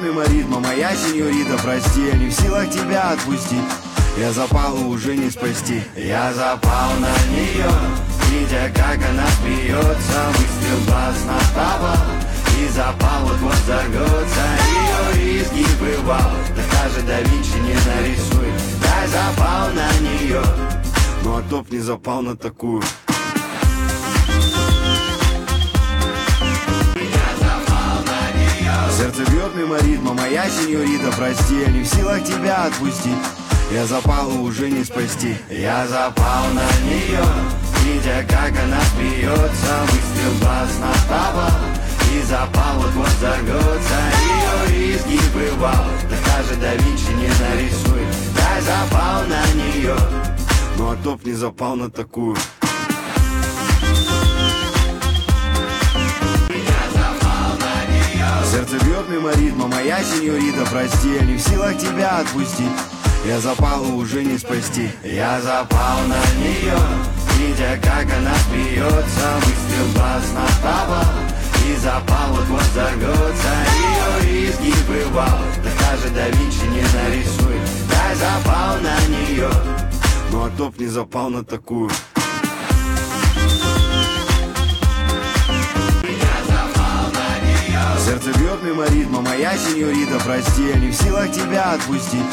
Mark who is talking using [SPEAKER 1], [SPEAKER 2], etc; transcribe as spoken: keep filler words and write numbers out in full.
[SPEAKER 1] мимо ритма, моя сеньорита, прости, я не в силах тебя отпустить. Я запал, уже не спасти. Я запал на нее, видя, как она смеется. Выстрел глаз на табак, и запал вот-вот взорвется. Ее изгибы вау, да даже да Винчи не нарисует. Я запал на нее, ну а топ не запал на такую. Сердце бьет мимо ритма, моя сеньорита, прости, я не в силах тебя отпустить. Я запал, уже не спасти. Я запал на нее, видя, как она смеется. Выстрел глаз на табак, и запал вот-вот взорвется. Ее изгибы вау, да даже да Винчи не нарисует. Я запал на нее, ну а топ не запал на такую. Сердце бьет мимо ритма, моя сеньорита, прости, я не в силах тебя отпустить. Я запал, уже не спасти. Я запал на нее, видя, как она смеется. Выстрел глаз на табак, и запал вот-вот взорвется. Ее изгибы вау, да даже да Винчи не нарисует. Я запал на нее, ну а топ не запал на такую. Сердце бьет мимо ритма, моя сеньорита, прости, я не в силах тебя отпустить.